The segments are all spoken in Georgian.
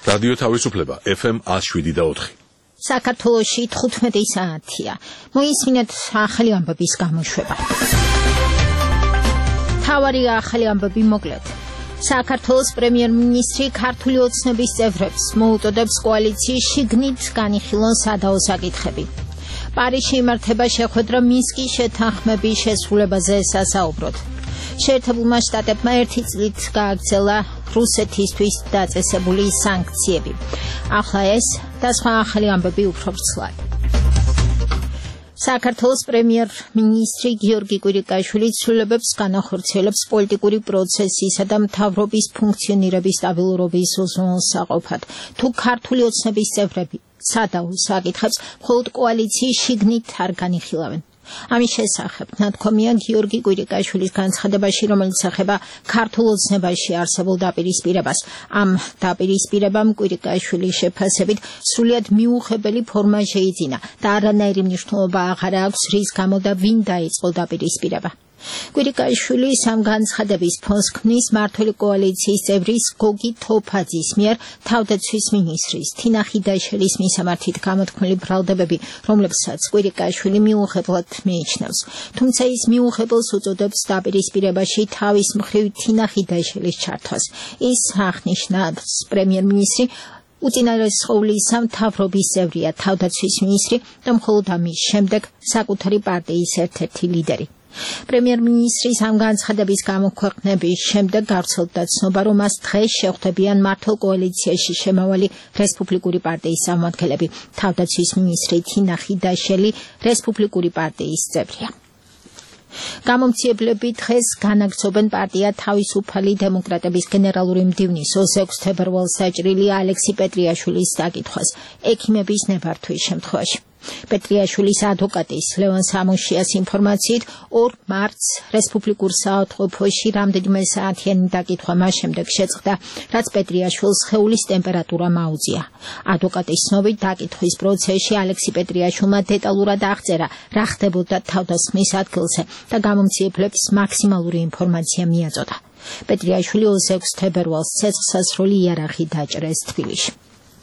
რადიო თავისუფლება FM 107.4. საქართველოში 15 საათია. მოისმინეთ ახალი ამბების გამოშვება. თავარი ახალი ამბები მოკლედ. საქართველოს პრემიერ-მინისტრი ქართული ოცნების წევრებს მოუწოდებს კოალიციის შიგნით განიხილონ სადაო საკითხები. პარიზში იმართება შეხვედრა მინსკის შეთანხმების შესრულებაზე სასაუბროდ. შეერთებულმა შტატებმა ერთი წლით გააგრძელა რუსეთისთვის დაწესებული სანქციები. ახლა ეს და სხვა ახალი ამბები უფრო ვრცლად. საქართველოს პრემიერ-მინისტრი გიორგი კვირიკაშვილი ცვლილებებს განახორციელებს პოლიტიკური პროცესისა და მთავრობის ფუნქციონირების სტაბილურობის უზრუნველსაყოფად. თუ ქართული ოცნების წევრები სადაო საკითხებს მხოლოდ კოალიციის შიგნით არ განიხილავენ. ამის შესახებ ნათქვამია გიორგი კვირიკაშვილის განცხადებაში, რომელიც ეხება ქართულ ოცნებაში არსებულ დაპირისპირებას. ამ დაპირისპირებამ კვირიკაშვილის შეფასებით სრულიად მიუღებელი ფორმა შეიძინა და არანაირი მნიშვნელობა აღარ აქვს, რის გამო და ვინ დაიწყო დაპირისპირება. კვირიკაშვილის ამ განცხადების ფონს ქმნის მმართველი კოალიციის წევრის გოგი თოფაძის მიერ თავდაცვის მინისტრის თინა ხიდაშელის მისამართით გამოთქმული ბრალდებები, რომლებსაც კვირიკაშვილი მიუღებლად მიიჩნევს. თუმცა ის მიუღებელს უწოდებს დაპირისპირებაში თავის მხრივ თინა ხიდაშელის ჩართვას. ის აღნიშნავს, პრემიერ-მინისტრი უწინარესწავლისა მთავრობის წევრია, თავდაცვის მინისტრი და მხოლოდ ამის შემდეგ საკუთარი პარტიის ერთ-ერთი ლიდერი. პრემიერ-მინისტრის ამ განცხადების გამოქვეყნების შემდეგ გავრცელდა ცნობა, რომ მას დღეს შეხვდებიან მმართველ კოალიციაში შემავალი რესპუბლიკური პარტიის წარმომადგენლები. თავდაცვის მინისტრი თინა ხიდაშელი რესპუბლიკური პარტიის წევრია. გამომცემლები დღეს განაგრძობენ პარტია თავისუფალი დემოკრატების გენერალური მდივნის 26 თებერვალს საჭრილი ალექსი პეტრიაშვილის დაკითხვას ექიმების ნებართვის შემთხვევაში. პეტრიაშვილის ადვოკატის ლევან სამუშიას ინფორმაციით 2 მარტს რესპუბლიკურ საავადმყოფოში რამდენიმე საათიანი დაკითხვა მას შემდეგ შეწყდა, რაც პეტრიაშვილს სხეულის ტემპერატურა მაუწია. ადვოკატის ცნობით დაკითხვის პროცესში ალექსი პეტრიაშვილმა დეტალურად აღწერა, რა ხდებოდა თავდასხმის ადგილზე და გამომცემლებს მაქსიმალური ინფორმაცია მიაწოდა. პეტრიაშვილი 26 თებერვალს ცეცხლსასროლი იარაღი დაჭრეს თბილისში.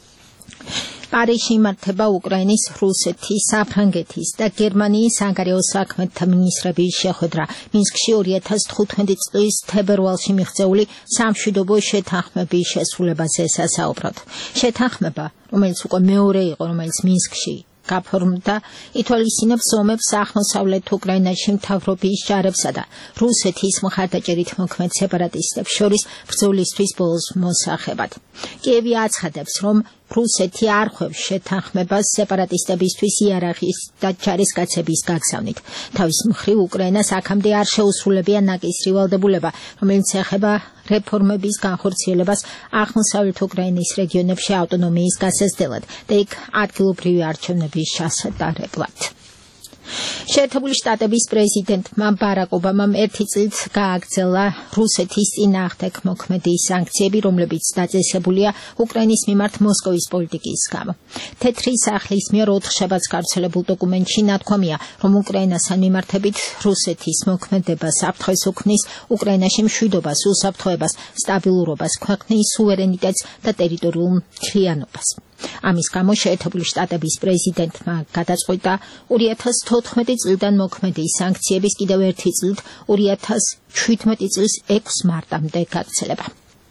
პარიზში იმართება უკრაინის, რუსეთის, საფრანგეთის და გერმანიის საგარეო საქმეთა მინისტრების შეხვედრა. მინსკში 2015 წლის თებერვალში მიღწეული სამშვიდობო შეთანხმების შესრულებაზე სასაუბროდ. შეთანხმება, რომელიც უკვე მეორე იყო, რომელიც მინსკში გაფორმდა, ითვალისწინებს ომებს აღმოსავლეთ უკრაინაში მთავრობის ჯარებსა და რუსეთის მხარდაჭერით მოქმედ სეპარატისტებს შორის ბრძოლისთვის ბოლოს მოსახებად. კიევი აცხადებს, რომ რუსეთი არ ხვევს შეთანხმებას სეპარატისტებისთვის იარაღის და ჯარისკაცების გაგზავნით. თავის მხრივ უკრაინას აქამდე არ შეუსრულებია ნაკისრი ვალდებულება, რომელიც ეხება რეფორმების განხორციელებას აღმოსავლეთ უკრაინის რეგიონებში ავტონომიის გასაზრდელად და იქ ადგილობრივი არჩევნების ჩასატარებლად. შეერთებული შტატების პრეზიდენტმა ბარაკ ობამამ ერთი წლით გააგრძელა რუსეთის წინააღმდეგ მოქმედი სანქციები, რომლებიც დაწესებულია უკრაინის მიმართ მოსკოვის პოლიტიკის გამო. თეთრი სახლის მიერ 4 შაბათს გავრცელებულ დოკუმენტში ნათქვამია, რომ უკრაინასთან მიმართებით რუსეთის მოქმედება საფრთხეს უქმნის უკრაინაში მშვიდობას, უსაფრთხოებას, სტაბილურობას, ქვეყნის სუვერენიტეტს და ტერიტორიულ მთლიანობას. ამის გამო შეერთებული შტატების პრეზიდენტმა გადაწყვიტა 2014 წლიდან მოქმედი სანქციების კიდევ ერთი წლით 2017 წლის 6 მარტამდე გაგრძელება.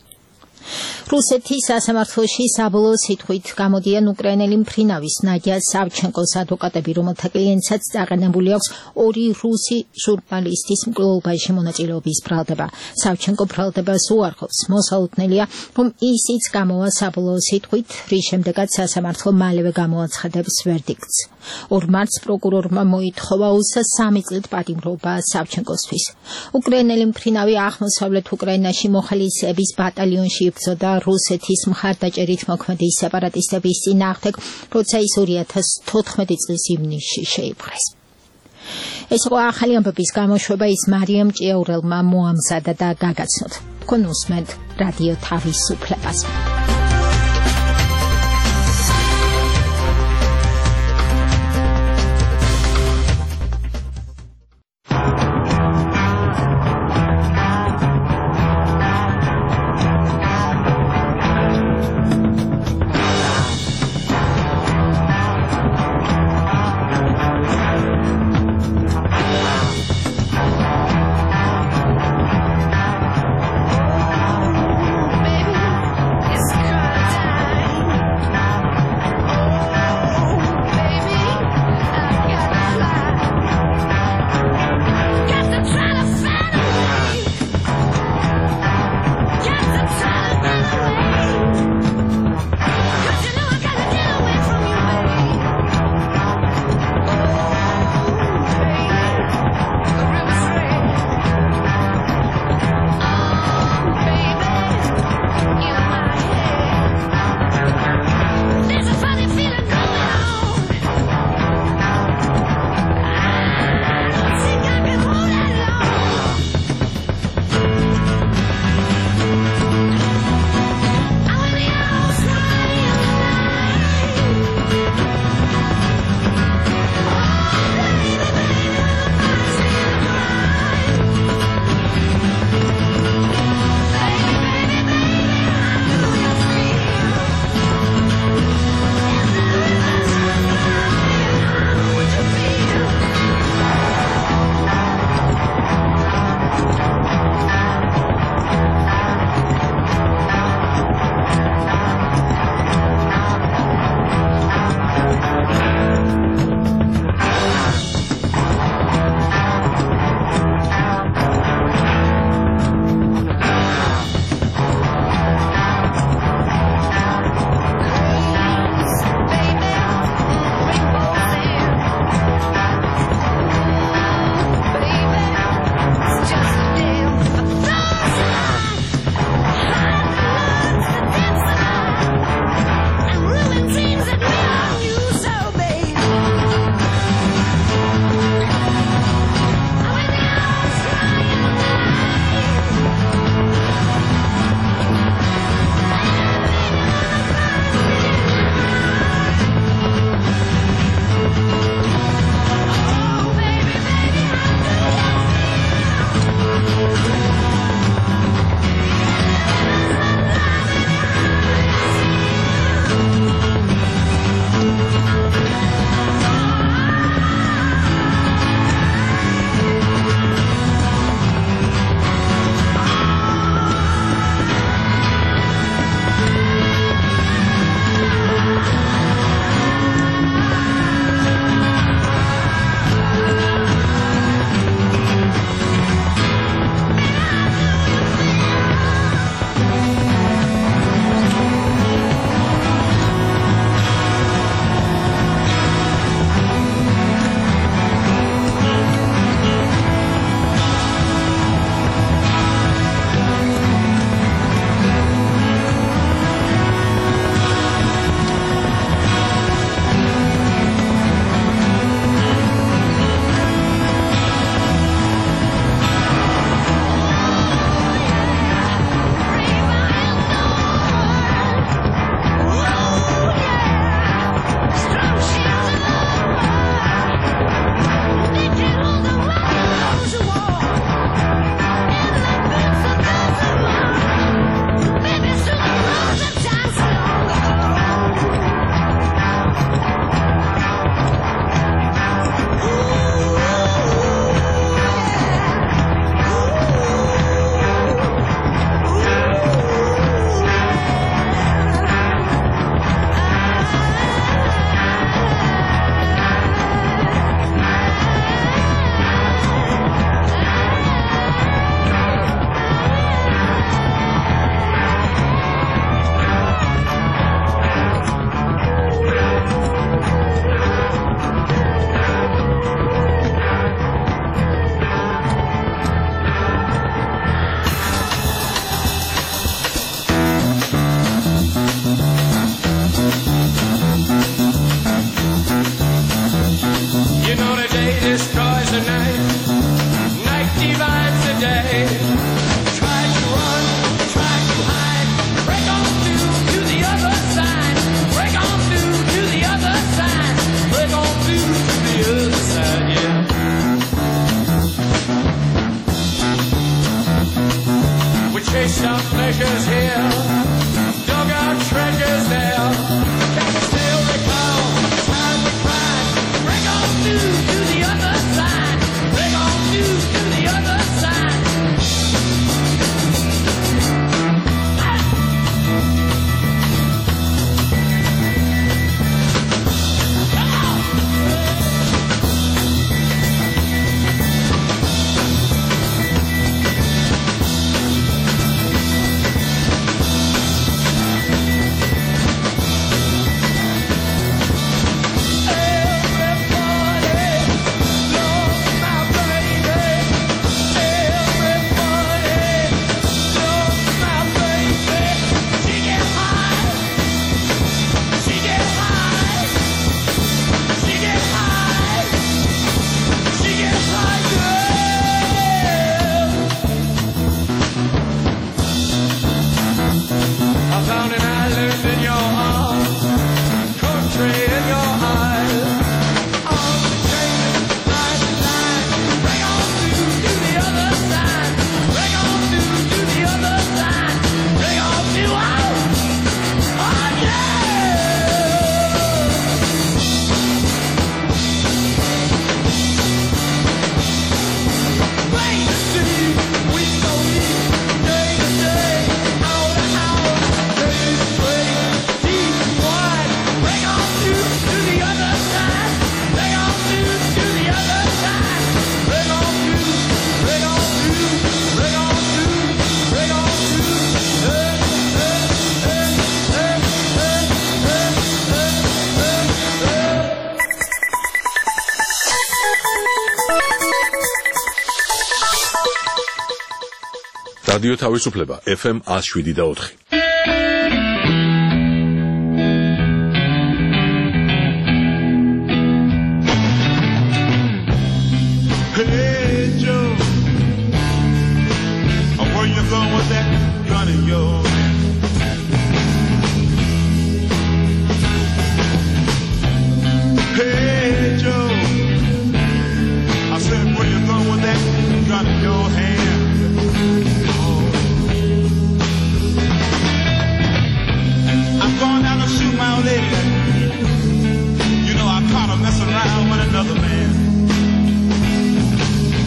რუსეთის სასამართლოში საბოლოო სიტყვით გამოდიან უკრაინელი მფრინავის ნადია სავჩენკოს ადვოკატები, რომელთა კლიენტსაც წაყენებული აქვს 2 რუსი ჟურნალისტის მკვლელობაში მონაწილეობის ბრალდება. სავჩენკო ბრალდებას უარყოფს. მოსალოდნელია, რომ ისიც გამოვა საბოლოო სიტყვით, რის შემდეგაც სასამართლო მალევე გამოაცხადებს ვერდიქტს. 2 მარტს პროკურორმა მოითხოვა 23 წლით პატიმრობა სავჩენკოსთვის. უკრაინელი მფრინავი აღმოსავლეთ უკრაინაში მოხალისეების ბატალიონში იბრძოდა რუსეთის მხარდაჭერით მოქმედი სეპარატისტების წინააღმდეგ, როცა ის 2014 წლის ივნისში შეიპყრეს. ეს იყო ახალი ამბების გამოშვება, ის მარიამ ჭიაურელმა მოამზადა და გაგაცნოთ. თქვენ უსმენთ რადიო თავისუფლებას. Chased our pleasures here, dug our treasures there. Can you still recall the time we cried? Bring on through to the other side. Bring on through to the other side. რადიო თავისუფლება FM 107.4. Hey Joe, where you going with that gun in your hand? Hey Joe, I said where you going with that gun in your hand? I'm going down to shoot my old lady. You know I caught her messing around with another man.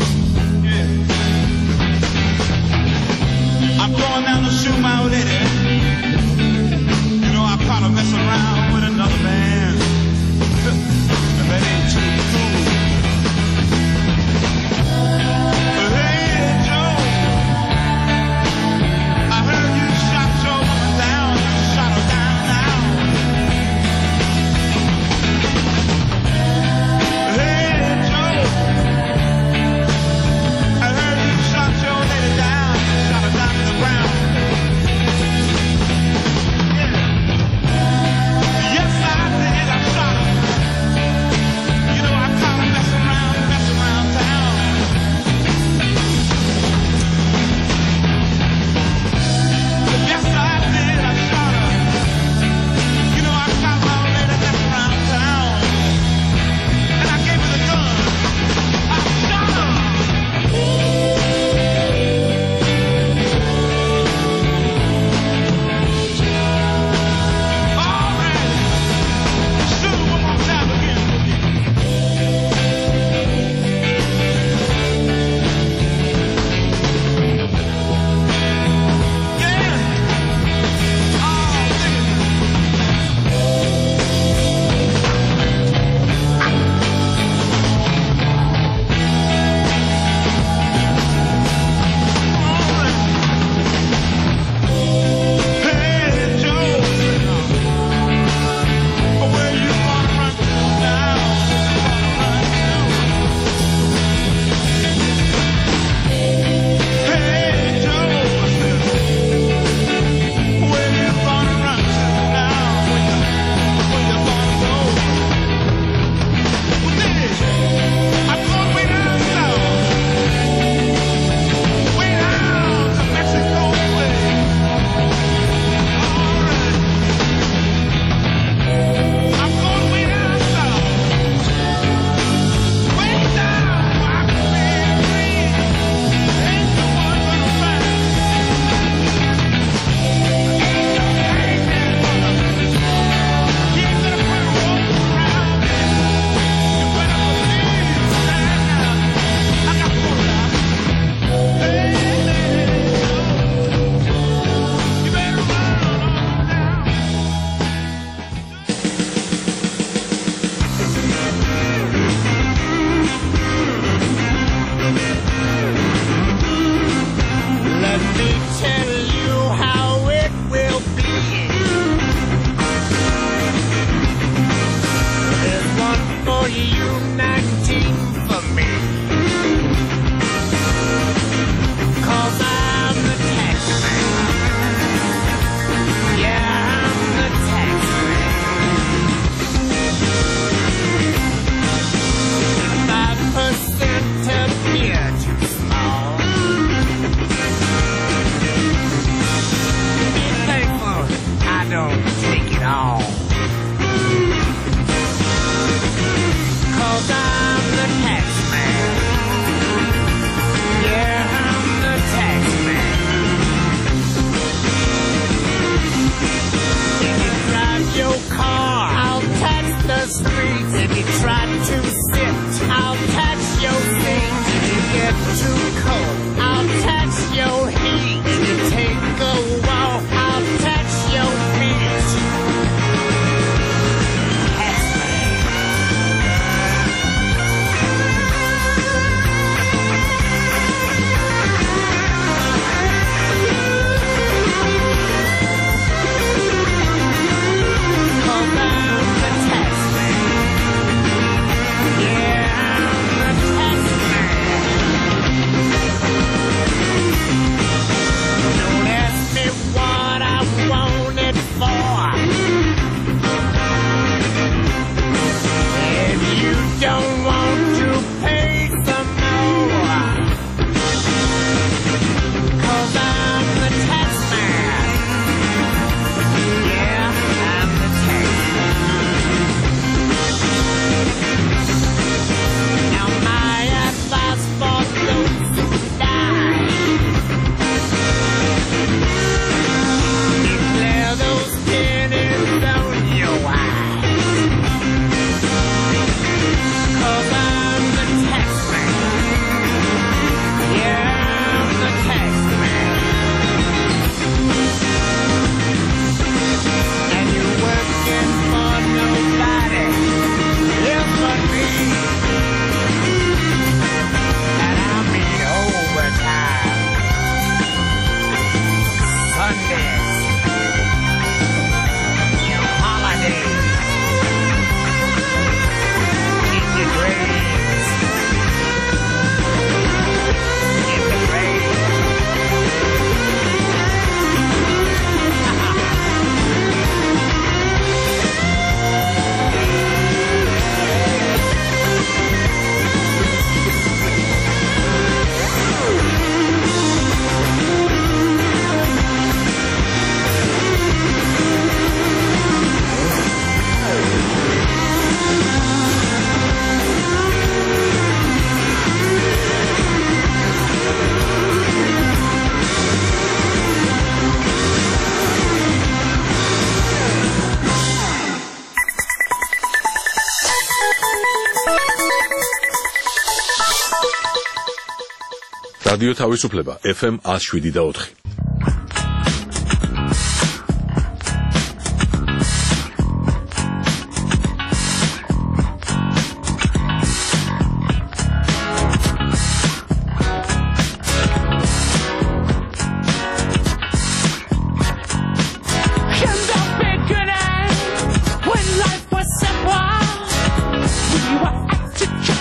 რადიო თავისუფლება FM 107.4.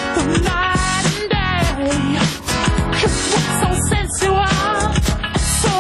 So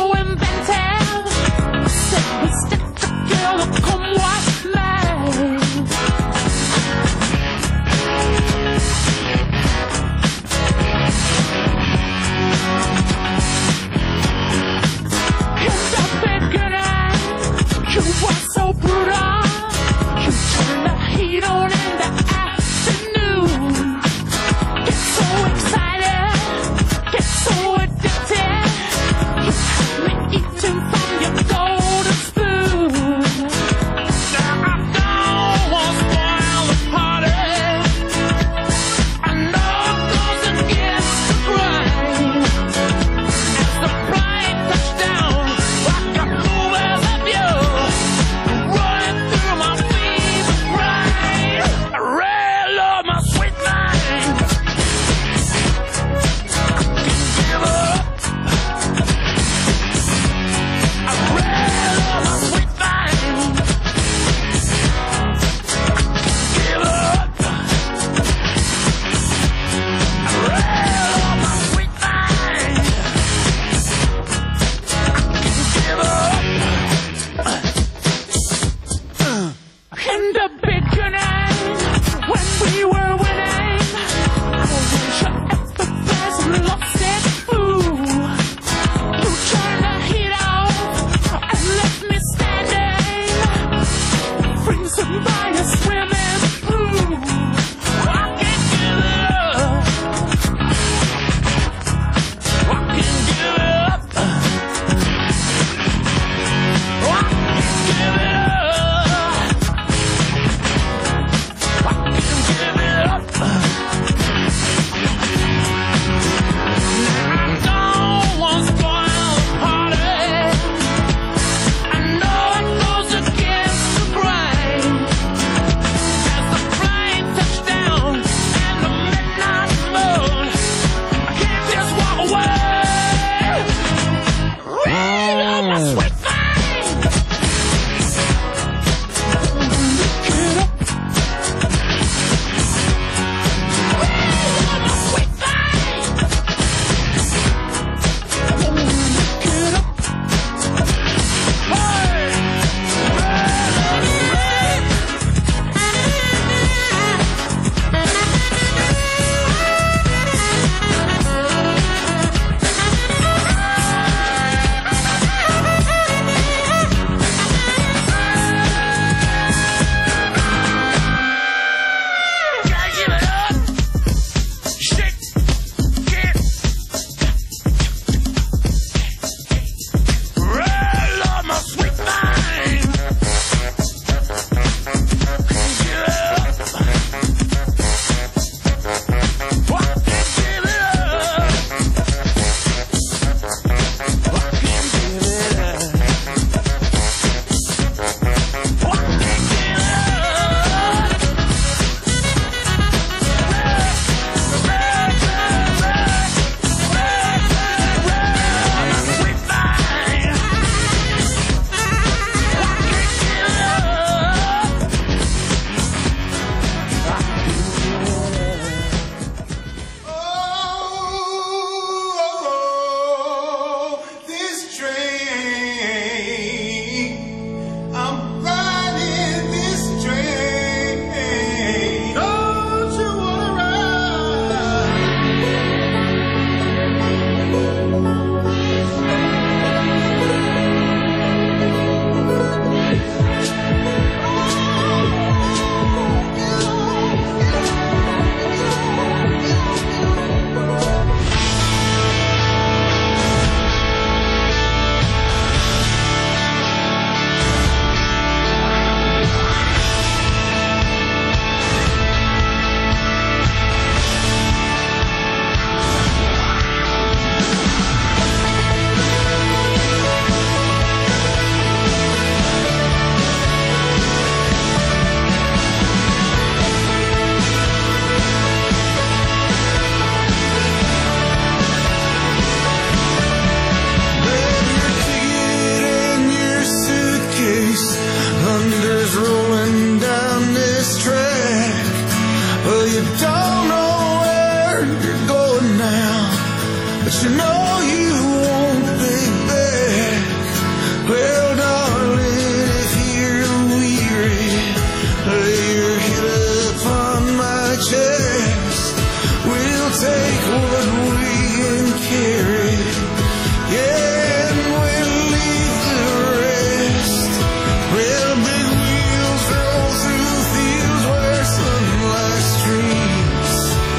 you know you won't be back. Well, darling, if you're weary, lay your head upon my chest. We'll take what we can carry, yeah, and we'll leave the rest. Well, big wheels roll through fields where sunlight streams.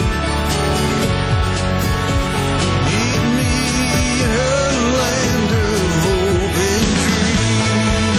Meet me in a land of hope and dreams.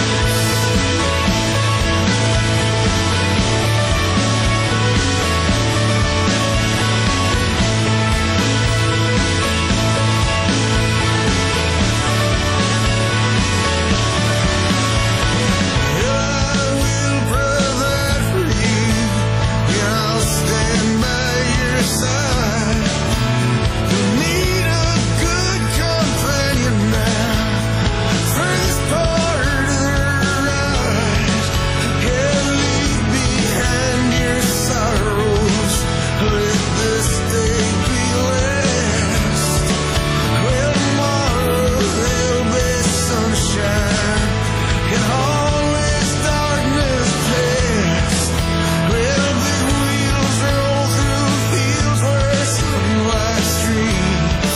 I will provide for you, and I'll stand by your side. You need a good companion now for this part of the ride. Yeah, leave behind your sorrows, let this day be last. Well, tomorrow there'll be sunshine, and all this darkness past. Well, big wheels roll through fields where sunlight streams.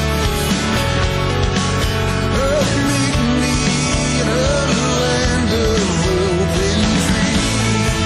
Oh, meet me in a land of hope and dreams.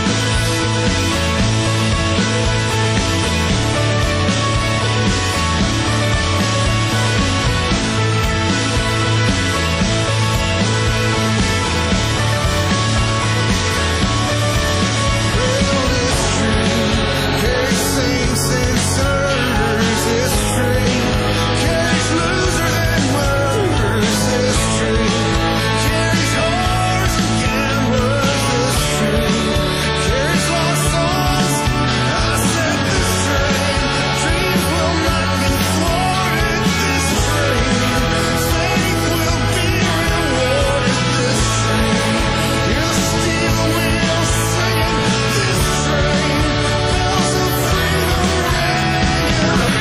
Well, this train carries saints and sinners. This train carries losers and winners. This train carries hearts and gamblers. This train carries lost souls. I said this train, dreams will not be thwarted. This train, faith will be rewarded. This train, you'll steal the wheel singing. This train, bells of freedom ringing.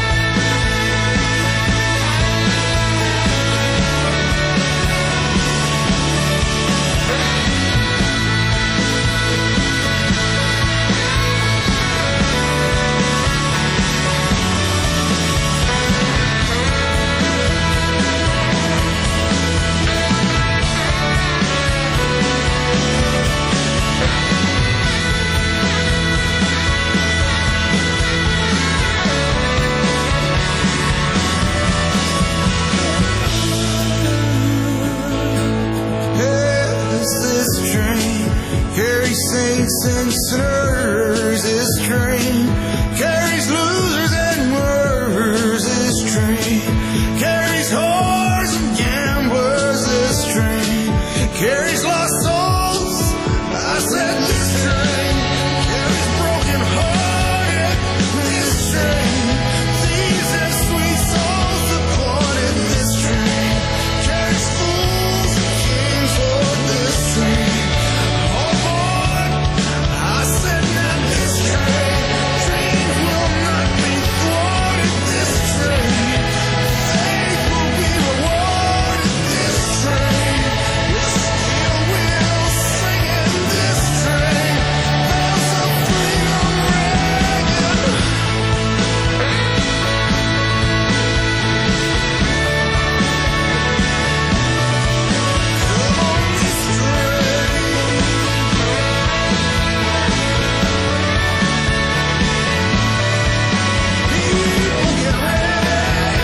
Yes, this train carries saints and sinners. This train carries losers and winners. This train carries whores and gamblers. This train carries lost souls. I said this train carries broken hearted. This train, thieves and sweet souls appointed. This train carries fools and kings. Oh, this train, oh boy, I said that this train, dreams will not be thwarted. This train, faith will be rewarded. This train, you still will sing in this train, bells of freedom ringing. Come on this train, people get ready.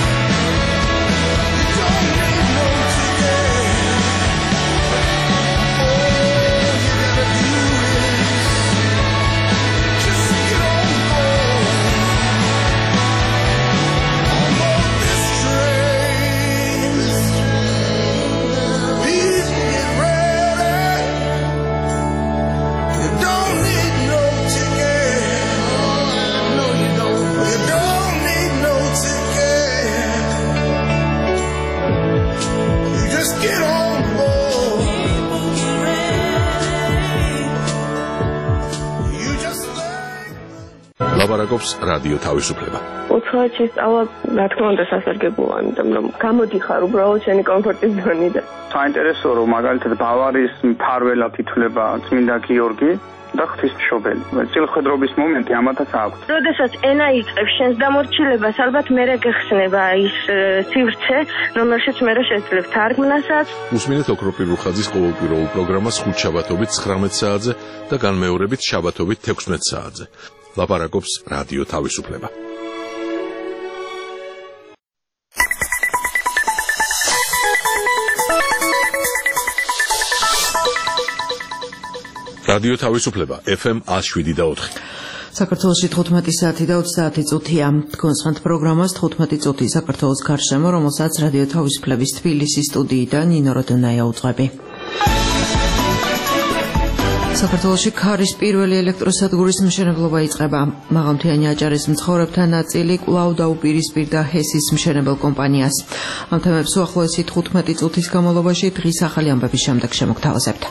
You don't need no ticket. All you gotta do is just get on board this train. People get ready. You don't need no ticket. No, you don't. You don't need no ticket. You just get on board. You just like. ლაბარაკობს რადიო თავისუფლება. უთხრა შესწავლა, რა თქმა უნდა, სასარგებლოა, იმიტომ რომ გამოდიხარ უბრალოდ შენი კომფორტის ზონიდან. საინტერესოა, რომ მაგალითად ბავარიის მფარველად ითვლება წმინდა გიორგი და ღვთისმშობელი. წილხვედრობის მომენტი ამათაც აქვს. როდესაც ენა იწყებს შენს დამორჩილებას, ალბათ მერე გეხსნება ის სივრცე, რომელშიც მერე შეძლებ თარგმნასაც. უსმინეთ ოქროპირ რუხაძის ყოველკვირეულ პროგრამას ხუთშაბათობით 19 საათზე და განმეორებით შაბათობით 16 საათზე. ლაპარაკობს რადიო თავისუფლება. რადიო თავისუფლება FM 107.4. საქართველოში 15 საათი და 30 წუთია. გონსხანთ პროგრამას 15 წუთი საქართველოს გარშემო, რომელსაც რადიო თავისუფლების თბილისის სტუდიიდან ნინო როდონაია უძღვები. საქართველოში ქარის პირველი ელექტროსადგურის მშენებლობა იწყება. მაღალმთიანი აჭარის მცხოვრებთა ნაწილი კვლავ დაუპირისპირდა ჰესის მშენებელ კომპანიას. ამ თემებს უახლოესი 15 წუთის განმავლობაში დღის ახალი ამბების შემდეგ შემოგთავაზებთ.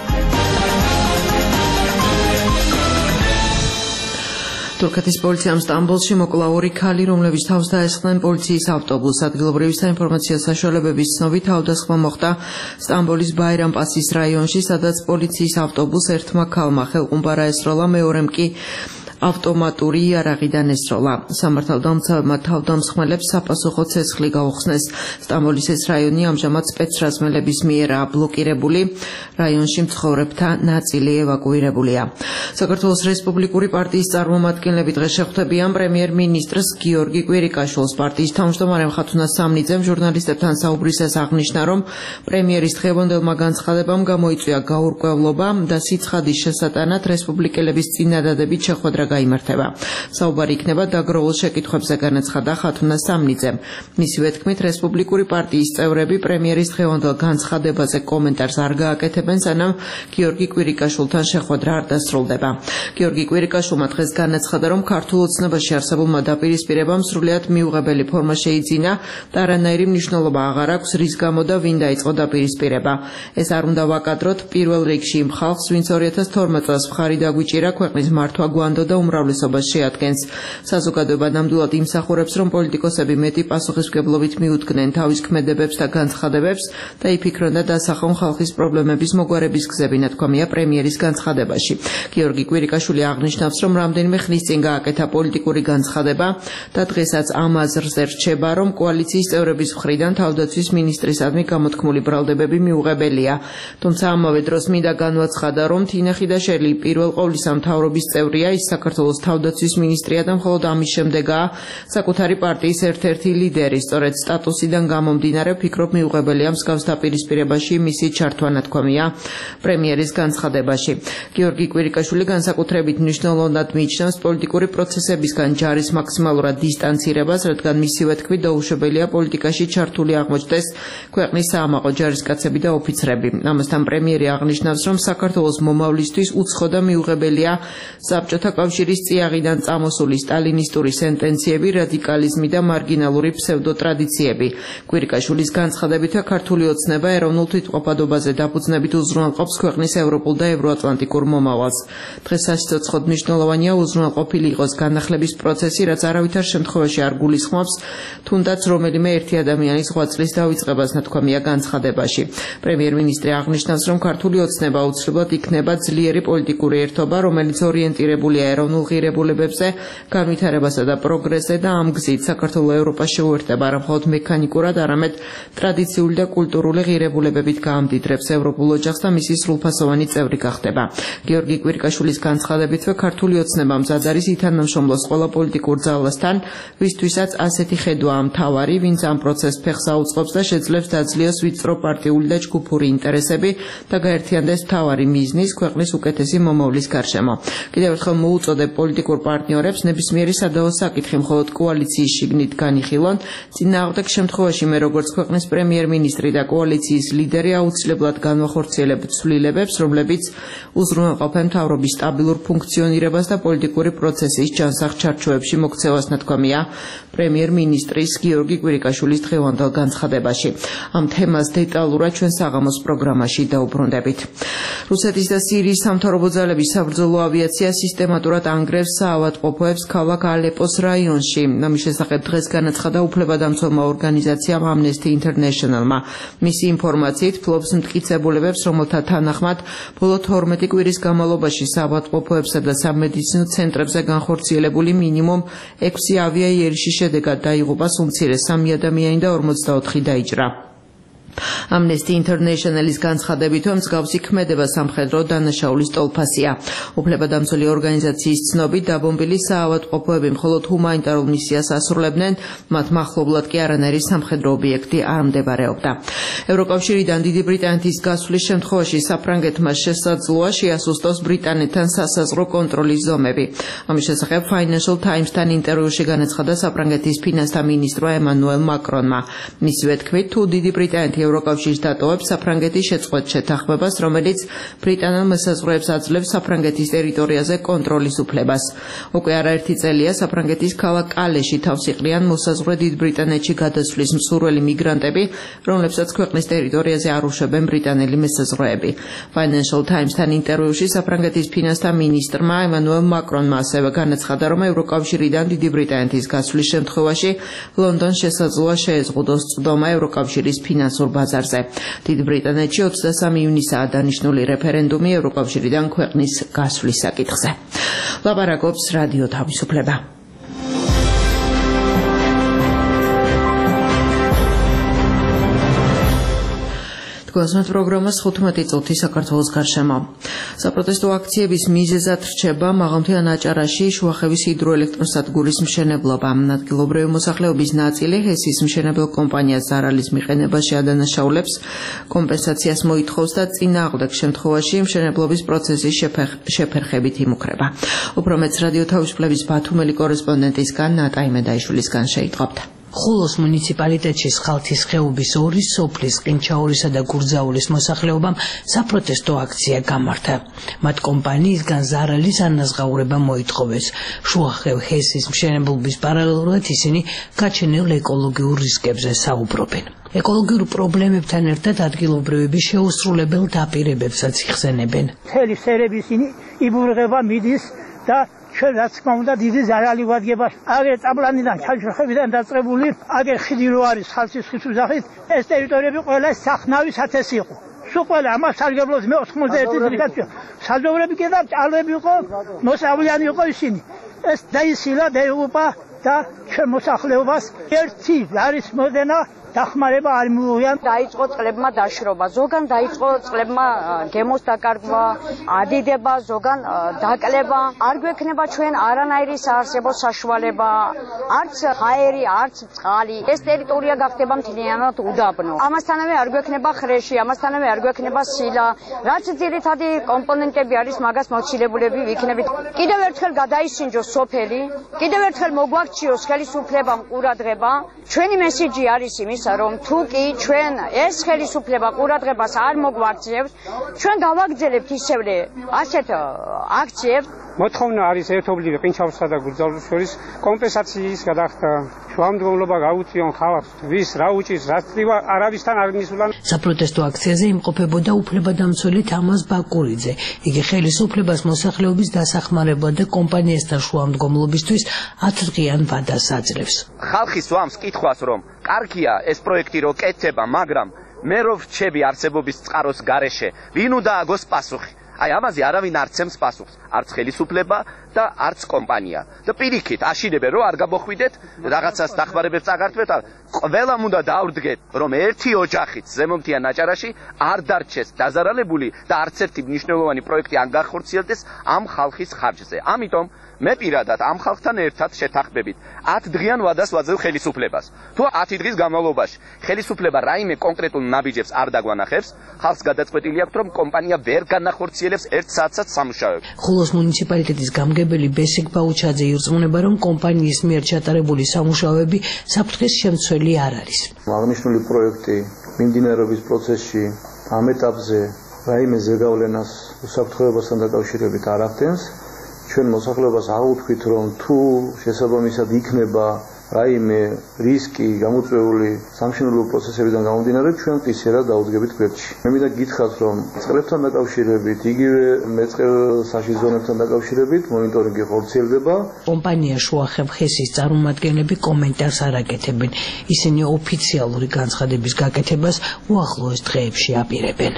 თურქეთის პოლიციამ სტამბოლში მოკლა 2 ქალი, რომლებიც თავს დაესხნენ პოლიციის ავტობუსს. ადგილობრივი საინფორმაციო საშუალებების ცნობით თავდასხმა მოხდა სტამბოლის ბაირამპასის რაიონში, სადაც პოლიციის ავტობუსს ერთმა ქალმა ხელყუმბარა ესროლა, მეორემ კი ავტომატური იარაღიდან ესროლა. სამართალდამცავებმა თავდამსხმელებს საპასუხო ცეცხლი გაუხსნეს. სტამბოლის ეს რაიონი ამჟამად სპეცრაზმელების მიერაა ბლოკირებული. რაიონში მცხოვრებთა ნაწილი ევაკუირებულია. საქართველოს რესპუბლიკური პარტიის წარმომადგენლები დღეს შეხვდებიან პრემიერ-მინისტრს გიორგი კვირიკაშვილს. პარტიის თავმჯდომარე ხათუნა სამნიძემ ჟურნალისტებთან საუბრისას აღნიშნა, რომ პრემიერის დღევანდელმა განცხადებამ გამოიწვია გაურკვევლობა და სიცხადის შესატანად რესპუბლიკელების წინადადებით შეხვედრა გაიმართება. საუბარი იქნება დაგროვილ შეკითხვებზე, განაცხადა ხათუნა სამნიძემ. მისივე თქმით, რესპუბლიკური პარტიის წევრები პრემიერის დღევანდელ განცხადებაზე კომენტარს არ გააკეთებენ, სანამ გიორგი კვირიკაშვილთან შეხვედრა არ დასრულდება. გიორგი კვირიკაშვილმა დღეს განაცხადა, რომ ქართულ ოცნებაში არსებულმა დაპირისპირებამ სრულიად მიუღებელი ფორმა შეიძინა და არანაირი მნიშვნელობა აღარ აქვს, რის გამო და ვინ დაიწყო დაპირისპირება. ეს არ უნდა ვაკადროთ პირველ რიგში იმ ხალხს, ვინც 2012 წელს მხარი დაგვიჭირა ქვეყნის მართვა გვანდო და უმრავლესობას შეადგენს. საზოგადოება ნამდვილად იმსახურებს, რომ პოლიტიკოსები მეტი პასუხისმგებლობით მიუდგნენ თავის ქმედებებს და განცხადებებს და იფიქრონ და დასახონ ხალხის პრობლემების მოგვარების გზები, ნათქვამია პრემიერის განცხადებაში. გიორგი კვირიკაშვილი აღნიშნავს, რომ რამდენიმე ხნის წინ გააკეთა პოლიტიკური განცხადება და დღესაც ამ აზრზე რჩება, რომ კოალიციის წევრების მხრიდან თავდაცვის მინისტრისადმი გამოთქმული ბრალდებები მიუღებელია. თუმცა ამავე დროს მინდა განვაცხადა, რომ თინა ხიდაშელი პირველ ყოვლისა მთავრობის წევრია, ის საქართველოს თავდაცვის მინისტრია და მხოლოდ ამის შემდეგაა საკუთარი პარტიის ერთ-ერთი ლიდერი. სწორედ სტატუსიდან გამომდინარე ვფიქრობ მიუღებელია მსგავს დაპირისპირებაში მისი ჩართვა, ნათქვამია პრემიერის განცხადებაში. გიორგი კვირიკაშვილი განსაკუთრებით მნიშვნელოვნად მიიჩნევს პოლიტიკური პროცესებისგან ჯარის მაქსიმალურად დისტანცირებას, რადგან მისივე თქმით დაუშვებელია პოლიტიკაში ჩართული აღმოჩნდეს ქვეყნის საამაყო ჯარისკაცები და ოფიცრები. ამასთან პრემიერი აღნიშნავს, რომ საქართველოს მომავლისთვის უცხო და მიუღებელია საბჭოთა კავშირის წიაღიდან წამოსული სტალინისტური სენტენციები, რადიკალიზმი და მარგინალური ფსევდოტრადიციები. კვირიკაშვილის განცხადებითაც ქართული ოცნება ეროვნულ თვითმყოფადობაზე დაფუძნებით უზრუნველყოფს ქვეყნის ევროპულ და ევროატლანტიკურ მომავალს. დღეს სასიცოცხლოდ მნიშვნელოვანია უზრუნველყოფილი იყოს განახლების პროცესი, რაც არავითარ შემთხვევაში არ გულისხმობს თუნდაც რომელიმე ერთი ადამიანის ღვაწლის დავიწყებას, ნათქვამია განცხადებაში. პრემიერ-მინისტრი აღნიშნავს, რომ ქართული ოცნება აუცილებლად იქნება ძლიერი პოლიტიკური ერთობა, რომელიც ორიენტირებულია ეროვნულ ღირებულებებზე, განვითარებასა და პროგრესზე და ამ გზით საქართველო ევროპაში უერთდება არა მხოლოდ მექანიკურად, არამედ ტრადიციული და კულტურული ღირებულებებით გაამდიდრებს ევროპულ ოჯახს და მისი სრულფასოვანი წევრი გახდება. გიორგი კვირიკაშვილის განცხადებითვე ქართული ოცნება მზად არის ითანამშრომლოს ყველა პოლიტიკურ ძალასთან, ვისთვისაც ასეთი ხედვაა მთავარი, ვინც ამ პროცესს ფეხს აუწყობს და შეძლებს დაძლიოს ვიწრო პარტიული და ჯგუფური ინტერესები და გაერთიანდეს მთავარი მიზნის ქვეყნის უკეთესი მომავლის გარშემო. კიდევ ერთხელ მოუწოდებ პოლიტიკურ პარტნიორებს ნებისმიერი სადავო საკითხი მხოლოდ კოალიციის შიგნით განიხილონ. წინააღმდეგ შემთხვევაში მე როგორც ქვეყნის პრემიერ-მინისტრი და კოალიციის ლიდერი აუცილებლად განვახორციელებ ცვლილებებს, რომლებიც უზრუნველყოფენ მთავრობის სტაბილურ ფუნქციონირებას და პოლიტიკური პროცესის ჯანსაღ ჩარჩოებში მოქცევას, ნათქვამია პრემიერ-მინისტრის გიორგი კვირიკაშვილის დღევანდელ განცხადებაში. ამ თემას დეტალურად ჩვენ საღამოს პროგრამაში დაუბრუნდებით. რუსეთის და სირიის სამთავრობო ძალების საბრძოლო ავიაცია სისტემატურად მუდმივად ანგრევს საავადმყოფოებს ქალაქ ალეპოს რაიონში. ამის შესახებ დღეს განაცხადა უფლებადამცველმა ორგანიზაციამ Amnesty International-მა. მისი ინფორმაციით ფლობს მტკიცებულებებს, რომელთა თანახმად ბოლო 12 კვირის განმავლობაში საავადმყოფოებსა და სამედიცინო ცენტრებზე განხორციელებული მინიმუმ 6 ავიაიერიშის შედეგად დაიღუპა უმცირეს 3 ადამიანი და 44 დაიჭრა. Amnesty International-ის განცხადებით, მსგავსი ქმედება სამხედრო დანაშაულის ტოლფასია. უფლებადამცველი ორგანიზაციის ცნობით, დაბომბილი საავადმყოფოები მხოლოდ ჰუმანიტარულ მისიას ასრულებდნენ, მათ მახლობლად კი არანაირი სამხედრო ობიექტი არ მდებარეობდა. ევროკავშირიდან დიდი ბრიტანეთის გასვლის შემთხვევაში საფრანგეთმა შესაძლოა შეასუსტოს ბრიტანეთთან სასაზღვრო კონტროლის ზომები. ამის შესახებ Financial Times-თან ინტერვიუში განაცხადა საფრანგეთის ფინანსთა მინისტრმა ემანუელ მაკრონმა. მისივე თქმით, თუ დიდი ბრიტანეთი ევროკავშირს დატოვებს საფრანგეთის შეწყვეტ შეთანხმებას, რომელიც ბრიტანელ მოსაზღვრეებს აძლევს საფრანგეთის ტერიტორიაზე კონტროლის უფლებას. უკვე არაერთი წელია საფრანგეთის ქალაქ კალეში თავს იყრიან მოსაზღვრე დიდ ბრიტანეთში გადასვლის მსურველი მიგრანტები, რომლებსაც ქვეყნის ტერიტორიაზე არ უშვებენ ბრიტანელი მოსაზღვრეები. Financial Times-თან ინტერვიუში საფრანგეთის ფინანსთა მინისტრმა ემანუელ მაკრონმა ასევე განაცხადა, რომ ევროკავშირიდან დიდი ბრიტანეთის გასვლის შემთხვევაში ლონდონს შესაძლოა შეეზღუდოს წვდომა ევროკავშირის ფინანსურ ბაზარზე. დიდ ბრიტანეთში 23 ივნისაა დანიშნული რეფერენდუმი ევროკავშირიდან ქვეყნის გასვლის საკითხზე. ლაპარაკობს რადიო თავისუფლება. Გასვათ პროგრამას 15 წუთი საქართველოს გარშემო. საპროტესტო აქციების მიზეზად რჩება მაღალმთიან აჭარაში შუახევის ჰიდროელექტროსადგურის მშენებლობა. ადგილობრივი მოსახლეობის ნაწილი ჰესის მშენებელ კომპანიას ზარალის მიყენებაში ადანაშაულებს, კომპენსაციას მოითხოვს და წინააღმდეგ შემთხვევაში მშენებლობის პროცესის შეფერხებით იმუქრება. უფრო მეც რადიო თავისუფლების ბათუმელი კორესპონდენტისგან ნატა იმედაიშვილისგან შეიტყობთ. ხულოს მუნიციპალიტეტში სხალთის ხეობის 2 სოფლის ყინჩაურისა და გურძაულის მოსახლეობამ საპროტესტო აქცია გამართა. მათ კომპანიისგან ზარალის ანაზღაურება მოითხოვეს. შუახევ ჰესის მშენებლობის პარალელურად ისინი გაჩენილ ეკოლოგიურ რისკებზე საუბრობენ. ეკოლოგიურ პრობლემებთან ერთად ადგილობრივები შეუსრულებელ დაპირებებსაც იხსენებენ. მთელი სერები ისინი იბურღება მიდის და ჩვენ რაც თქმა უნდა დიდი ზარალი ვადგება. აგერ წაბლანიდან ჩაჭრხებიდან დაწყებული, აგერ ხიდი რო არის ხალხის ხის უზახით, ეს ტერიტორიები ყველა სახნავის ათესი იყო. სულ ყველა ამას სარგებლობს მე 91 წელიწადში. საძოვრები კიდევ ჭალები იყო, მოსავლიანი იყო ისინი. ეს დაისილა დაიღუპა და ჩვენ მოსახლეობას ერთი არის მოდენა დახმარება არ მიუღია. დაიწყო წყლებმა დაშრობა, ზოგან დაიწყო წყლებმა გემოს დაკარგვა, ადიდება, ზოგან დაკლება. არ გვექნება ჩვენ არანაირი საარსებო საშუალება, არც ჰაერი, არც წყალი. ეს ტერიტორია გახდება მთლიანად უდაბნო. ამასთანავე არ გვექნება ხრეში, ამასთანავე არ გვექნება სილა. რაც ძირითადი კომპონენტები არის, მაგას მოცილებულები ვიქნებით. კიდევ ერთხელ გადაისინჯოს სოფელი, კიდევ ერთხელ მოგვარჩიოს ხელისუფლებამ ყურადღება. ჩვენი მესიჯი არის იმის, რომ თუ კი ჩვენ ეს ხელისუფლება ყურადღებას არ მოგვარცევს, ჩვენ გავაგრძელებთ ისევ ასეთ აქციებს. მოთხოვნა არის ერთობლივი ყინჩაურსა და გურძაულის შორის კომპენსაციის გადახდა. შუამდგომლობა გაუწიონ ხალხს, ვის რა უჭირს, რაც წლივა არავისთან არ მისულან. საპროტესტო აქციაზე იმყოფებოდა უფლებადამცველი თამაზ ბაკურიძე. იგი ხელისუფლებას მოსახლეობის დასახმარებლად და კომპანიასთან შუამდგომლობისთვის 10 დღიან ვადას აძლევს. ხალხი სვამს კითხვას, რომ კარგია ეს პროექტი რო კეთდება, მაგრამ მე რო ვრჩები არსებობის წყაროს გარეშე, ვინ უნდა აგოს პასუხი? აი ამაზე არავინ არ ცემს პასუხს, არც ხელისუფლება და არც კომპანია. და პირიქით აშინებენ, რომ არ გამოხვიდეთ, რაღაცას დახმარებებს წაგართვეთ, ყველამ უნდა დავრდგეთ, რომ ერთი ოჯახით ზემომთიან აჭარაში არ დარჩეს დაზარალებული და არც ერთი მნიშვნელოვანი პროექტი არ გახორციელდეს ამ ხალხის ხარჯზე. ამიტომ მე პირადად ამ ხალხთან ერთად შეთანხმებით 10 დღიან ვადას ვაძლევ ხელისუფლებას. თუ 10 დღის განმავლობაში ხელისუფლება რაიმე კონკრეტულ ნაბიჯებს არ დაგვანახებს, ხალხს გადაწყვეტილი აქვს, რომ კომპანია ვერ განახორციელებს 1 საათსაც სამუშაოებს. ხულოს მუნიციპალიტეტის გამგებელი ბესიკ ბაუჩაძე ირწმუნება, რომ კომპანიის მიერ ჩატარებული სამუშაოები საფრთხის შემცველი არ არის. აღნიშნული პროექტი მიმდინარეობის პროცესში ამ ეტაპზე რაიმე ზეგავლენას უსაფრთხოებასთან დაკავშირებით არ ახდენს. ჩვენ მოსახლეობას აღუთქვით, რომ თუ შესაბამისად იქნება რაიმე რისკი გამოწვეული სამშენებლო პროცესებიდან გამომდინარე ჩვენ მტისიერად დაუდგებით გვერდში. მე მინდა გითხრათ, რომ წყლებთან დაკავშირებით, იგივე მეწყერსაში ზონებთან დაკავშირებით მონიტორინგი ხორციელდება. კომპანია შუახებ ხესის წარმომადგენლები კომენტარს არ აკეთებენ. ისინი ოფიციალური განცხადების გაკეთებას უახლოეს დღეებში აპირებენ.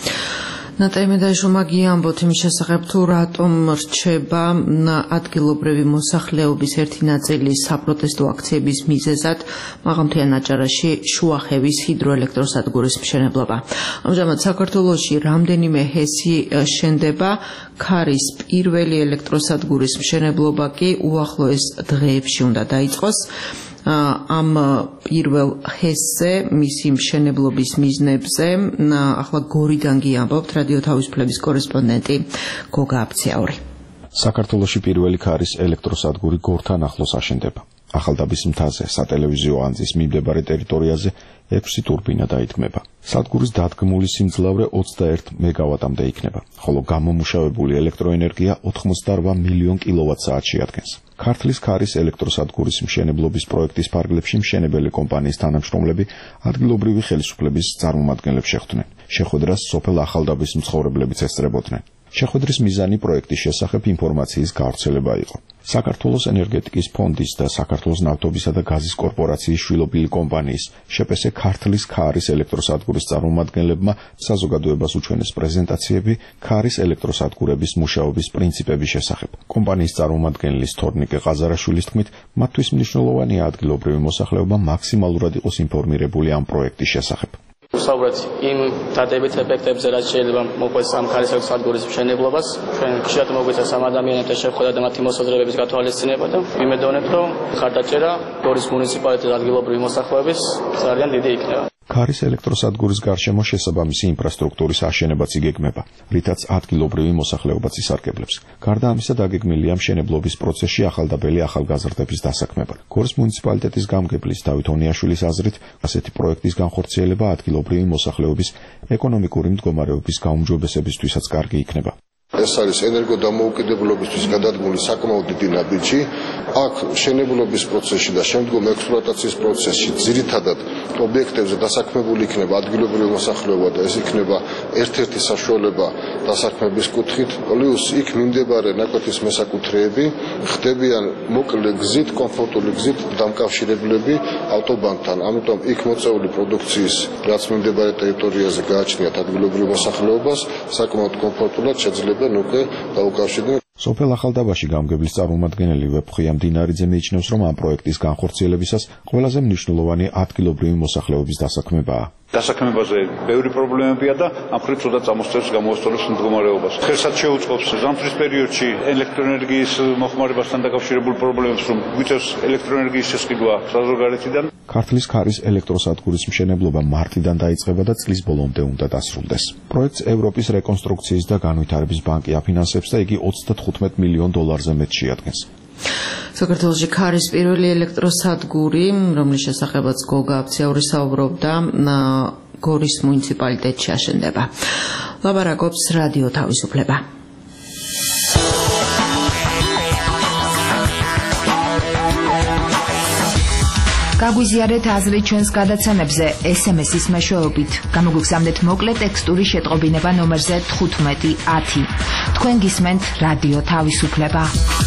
ნატაი მედაიშვილმა გიამბოთ იმის შესახებ, თუ რატომ რჩება ადგილობრივი მოსახლეობის ერთი ნაწილი საპროტესტო აქციების მიზეზად მაღალმთიან აჭარაში შუახევის ჰიდროელექტროსადგურის მშენებლობა. ამჟამად საქართველოში რამდენიმე ჰესი შენდება, ქარის პირველი ელექტროსადგურის მშენებლობა კი უახლოეს დღეებში უნდა დაიწყოს. ამ პირველ ჰესზე მისი მშენებლობის მიზნებზე ახლა გორიდან გიამბობთ რადიო თავისუფლების კორესპონდენტი გოგა აფციაური. საქართველოში პირველი ქარის ელექტროსადგური გორთან ახლოს აშენდება. ახალდაბის მთაზე სატელევიზიო ანძის მიმდებარე ტერიტორიაზე 6 ტურბინა დაიდგმება. სადგურის დადგმული სიმძლავრე 21 მეგავატამდე იქნება, ხოლო გამომუშავებული ელექტროენერგია 88 მილიონ კილოვატ-საათს შეადგენს. ქართლის ქარის ელექტროსადგურის მშენებლობის პროექტის ფარგლებში მშენებელი კომპანიის თანამშრომლები ადგილობრივი ხელისუფლების წარმომადგენლებს შეხვდნენ. შეხვედრას სოფელ ახალდაბის მცხოვრებლებიც ესწრებოდნენ. შეხვედრის მიზანი პროექტის შესახებ ინფორმაციის გავრცელება იყო. საქართველოს ენერგეტიკის ფონდის და საქართველოს ნავთობისა და გაზის კორპორაციის შვილობილი კომპანიის შპს ქართლის ქარის ელექტროსადგურის წარმომადგენლებმა საზოგადოებას უჩვენეს პრეზენტაციები ქარის ელექტროსადგურების მუშაობის პრინციპების შესახებ. კომპანიის წარმომადგენლის თორნიკე ყაზარაშვილის თქმით, მათთვის მნიშვნელოვანია ადგილობრივი მოსახლეობა მაქსიმალურად იყოს ინფორმირებული ამ პროექტის შესახებ. ვსაუბრეთ იმ დადებით ეფექტებზე, რაც შეიძლება მოყვეს ამ ქარის ელექტროსადგურის მშენებლობას. ჩვენ ხშირად მოგვიწევს ამ ადამიანებთან შეხვედრა და მათი მოსაზრებების გათვალისწინება და ვიმედოვნებთ, რომ ხარდაჭერა გორის მუნიციპალიტეტის ადგილობრივი მოსახლეობის ძალიან დიდი იქნება. ქარის ელექტროსადგურის გარშემო შესაბამისი ინფრასტრუქტურის აშენებაც იგეგმება, რითაც ადგილობრივი მოსახლეობაც ისარგებლებს. გარდა ამისა, დაგეგმილია მშენებლობის პროცესში ახალდაბელი ახალგაზრდების დასაქმება. გორის მუნიციპალიტეტის გამგებლის დავით ონიაშვილის აზრით, ასეთი პროექტის განხორციელება ადგილობრივი მოსახლეობის ეკონომიკური მდგომარეობის გაუმჯობესებისთვისაც კარგი იქნება. ეს არის ენერგოდამოუკიდებლობისთვის გადადგმული საკმაოდ დიდი ნაბიჯი. აქ მშენებლობის პროცესში და შემდგომ ექსპლუატაციის პროცესში ძირითადად ობიექტებზე დასაქმებული იქნება ადგილობრივი მოსახლეობა და ეს იქნება ერთ-ერთი საშუალება დასაქმების კუთხით. პლუს იქ მიმდებარე ნაკვეთის მესაკუთრეები ხდებიან მოკლე გზით, კომფორტული გზით დამკავშირებლები ავტობანთან. ამიტომ იქ მოწეული პროდუქციის რაც მიმდებარე ტერიტორიაზე გააჩნიათ ადგილობრივ მოსახლეობას, საკმაოდ კომფორტულად შეძლება უკვე დაუკავშირდნენ. სოფელ ახალდაბაში გამგებლის წარმომადგენელი ვეფხვია მდინარიძე მიიჩნევს, რომ ამ პროექტის განხორციელებისას ყველაზე მნიშვნელოვანი ადგილობრივი მოსახლეობის დასაქმებაა. დასაქმებაზე ბევრი პრობლემებია და ამ მხრივ ცუდად წამოსწევს გამოასწორებს მდგომარეობას. ხელსაც შეუწყობს ზამთრის პერიოდში ელექტროენერგიის მოხმარებასთან დაკავშირებულ პრობლემებს, რომ გვიწევს ელექტროენერგიის შესყიდვა საზღვარგარეთიდან. ქართლის ქარის ელექტროსადგურის მშენებლობა მარტიდან დაიწყება და წლის ბოლომდე უნდა დასრულდეს. პროექტს ევროპის რეკონსტრუქციის და განვითარების ბანკი აფინანსებს და იგი 35 მილიონ დოლარზე მეტ შეადგენს. საქართველოში ქარის პირველი ელექტროსადგური, რომლის შესახებაც გოგა აფციაური საუბრობდა, გორის მუნიციპალიტეტში აშენდება. ლაბარაკობს რადიო თავისუფლება. გაგვიზიარეთ აზრი ჩვენს გადაცემებზე SMS-ის მეშვეობით. გამოგვიგზავნეთ მოკლე ტექსტური შეტყობინება ნომერზე 1510. თქვენ გისმენთ რადიო თავისუფლება.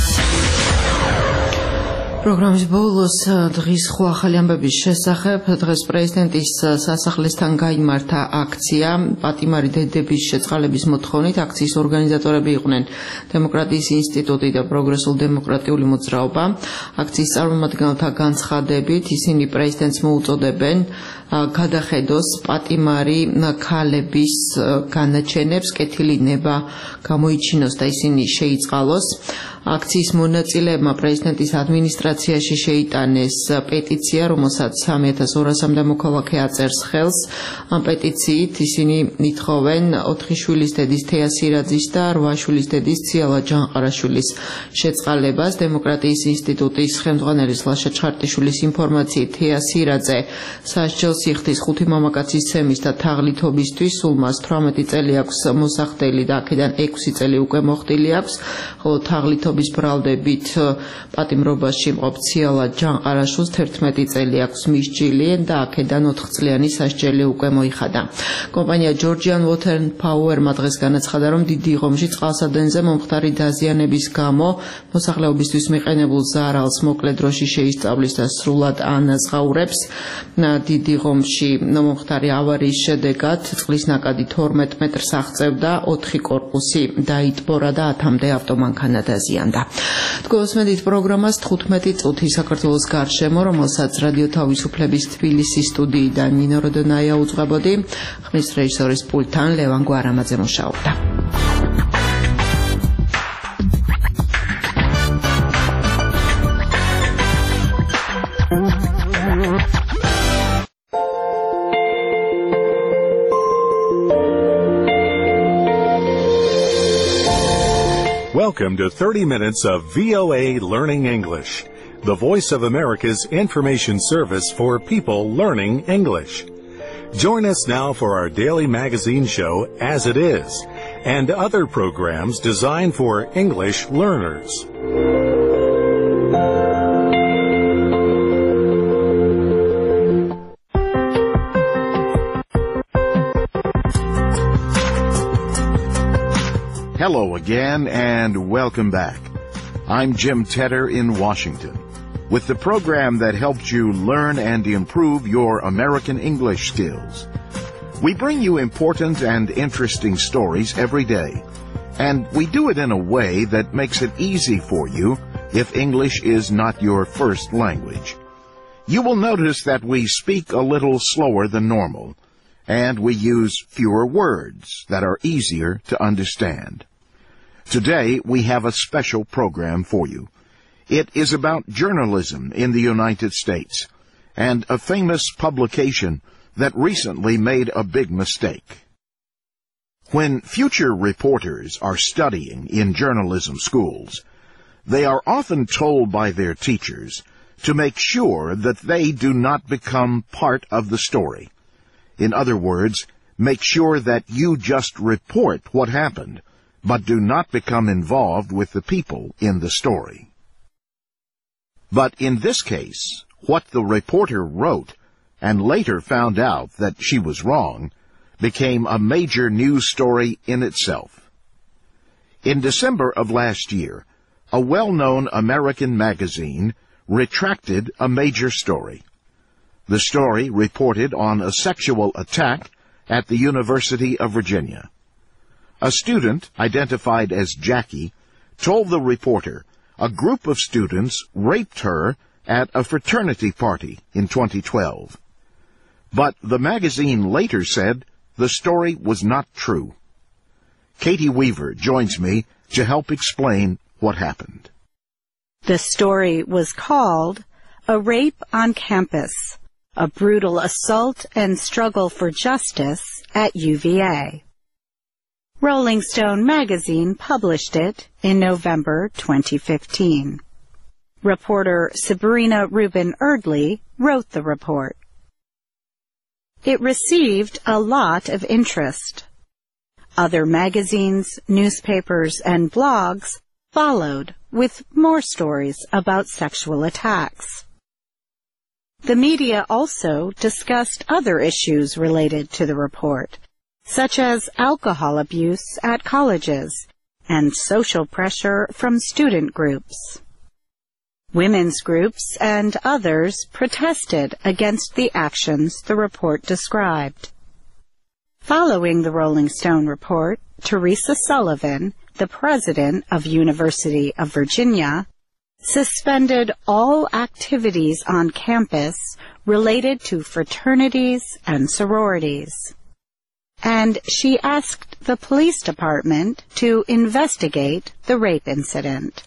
პროგრამის ბოლოს დღის ახალი ამბების შესახებ დღეს პრეზიდენტის სასახლესთან გაიმართა აქცია პატიმარი დედების შეწყალების მოთხოვნით. აქციის ორგანიზატორები იყვნენ დემოკრატიის ინსტიტუტი და პროგრესულ დემოკრატიული მოძრაობა. აქციის წარმომადგენელთა განცხადებით ისინი პრეზიდენტს მოუწოდებენ გადახედოს პატიმარი ქალების განაჩენებს, კეთილი ნება გამოიჩინოს და ისინი შეიწყალოს. აქციის მონაწილეებმა პრეზიდენტის ადმინისტრაციაში შეიტანეს პეტიცია, რომელსაც 3200-მდე მოქალაქე აწერს ხელს. ამ პეტიციით ისინი ითხოვენ 4 შვილის დედის თეა სირაძის და 8 შვილის დედის ციალა ჯანყარაშვილის შეწყალებას. დემოკრატიის ინსტიტუტის ხელმძღვანელის ლაშა ჩხარტიშვილის ინფორმაციით თეა სირაძე სასჯელს იხდის 5 მამაკაცის ცემის და თაღლითობისთვის, სულ მას 18 წელი აქვს მოსახდელი და აქედან 6 წელი უკვე მოხდილი აქვს, ხოლო თაღლითობის მმართველობის ბრალდებით პატიმრობაში მყოფ ციალად ჯან ყარაშვილს 11 წელი აქვს მისჯილი და აქედან 4 წლიანი სასჯელი უკვე მოიხადა. კომპანია Georgian Water and Power-მა დღეს განაცხადა, რომ დიდი ღომში წყალსადენზე მომხდარი დაზიანების გამო მოსახლეობისთვის მიყენებულ ზარალს მოკლე დროში შეისწავლის და სრულად ანაზღაურებს. დიდი ღომში მომხდარი ავარიის შედეგად წყლის ნაკადი 12 მეტრს აღწევდა, 4 კორპუსი დაიტბორა და 10-მდე ავტომანქანა დაზიანდა. თქვენსმენით პროგრამას 15 წუთი საქართველოს გარშემო, რომელსაც რადიო თავისუფლების თბილისის სტუდიიდან ნინო როდონაია უძღვებოდი, ხმის რეჟისორის პულტთან ლევან გვარამაძე მუშაობდა. Welcome to 30 minutes of VOA Learning English, the Voice of America's information service for people learning English. Join us now for our daily magazine show, As It Is, and other programs designed for English learners. Hello again and welcome back. I'm Jim Tedder in Washington with the program that helps you learn and improve your American English skills. We bring you important and interesting stories every day, and we do it in a way that makes it easy for you if English is not your first language. You will notice that we speak a little slower than normal, and we use fewer words that are easier to understand. Today, we have a special program for you. It is about journalism in the United States and a famous publication that recently made a big mistake. When future reporters are studying in journalism schools, they are often told by their teachers to make sure that they do not become part of the story. In other words, make sure that you just report what happened, but do not become involved with the people in the story. But in this case, what the reporter wrote, and later found out that she was wrong, became a major news story in itself. In December of last year, a well-known American magazine retracted a major story. The story reported on a sexual attack at the University of Virginia. A student, identified as Jackie, told the reporter a group of students raped her at a fraternity party in 2012. But the magazine later said the story was not true. Katie Weaver joins me to help explain what happened. The story was called A Rape on Campus, a Brutal Assault and Struggle for Justice at UVA. Rolling Stone magazine published it in November 2015. Reporter Sabrina Rubin Erdley wrote the report. It received a lot of interest. Other magazines, newspapers, and blogs followed with more stories about sexual attacks. The media also discussed other issues related to the report, such as alcohol abuse at colleges and social pressure from student groups. Women's groups and others protested against the actions the report described. Following the Rolling Stone report, Teresa Sullivan, the president of University of Virginia, suspended all activities on campus related to fraternities and sororities. And she asked the police department to investigate the rape incident.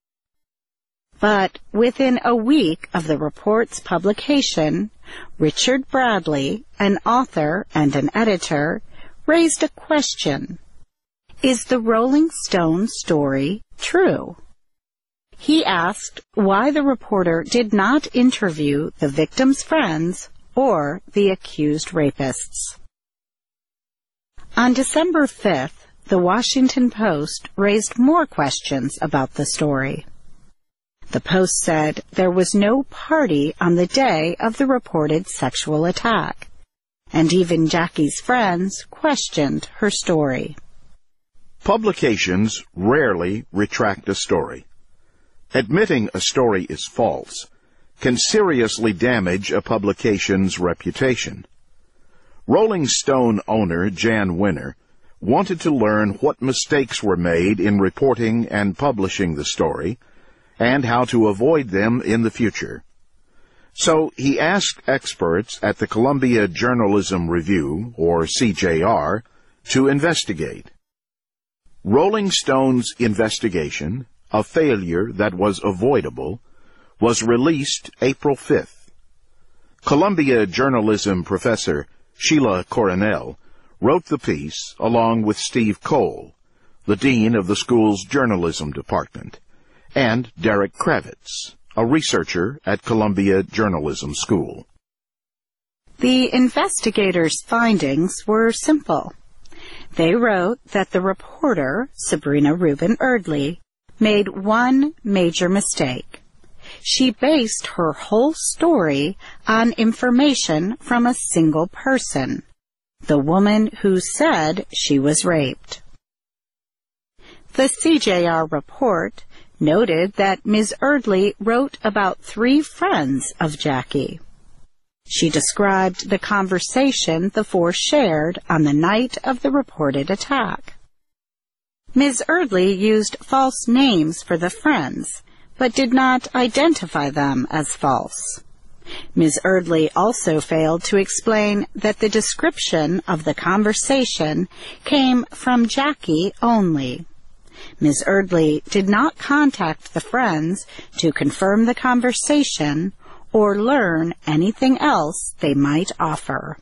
But within a week of the report's publication, Richard Bradley, an author and an editor, raised a question. Is the Rolling Stone story true? He asked why the reporter did not interview the victim's friends or the accused rapists. On December 5th, the Washington Post raised more questions about the story. The Post said there was no party on the day of the reported sexual attack, and even Jackie's friends questioned her story. Publications rarely retract a story. Admitting a story is false can seriously damage a publication's reputation. Rolling Stone owner Jan Winner wanted to learn what mistakes were made in reporting and publishing the story, and how to avoid them in the future. So he asked experts at the Columbia Journalism Review, or CJR, to investigate. Rolling Stone's investigation, a failure that was avoidable, was released April 5th. Columbia journalism professor Sheila Coronel wrote the piece along with Steve Cole, the dean of the school's journalism department, and Derek Kravitz, a researcher at Columbia Journalism School. The investigators' findings were simple. They wrote that the reporter, Sabrina Rubin Erdely, made one major mistake. She based her whole story on information from a single person, the woman who said she was raped. The CJR report noted that Ms. Erdely wrote about 3 friends of Jackie. She described the conversation the 4 shared on the night of the reported attack. Ms. Erdely used false names for the friends, but did not identify them as false. Ms. Erdely also failed to explain that the description of the conversation came from Jackie only. Ms. Erdely did not contact the friends to confirm the conversation or learn anything else they might offer.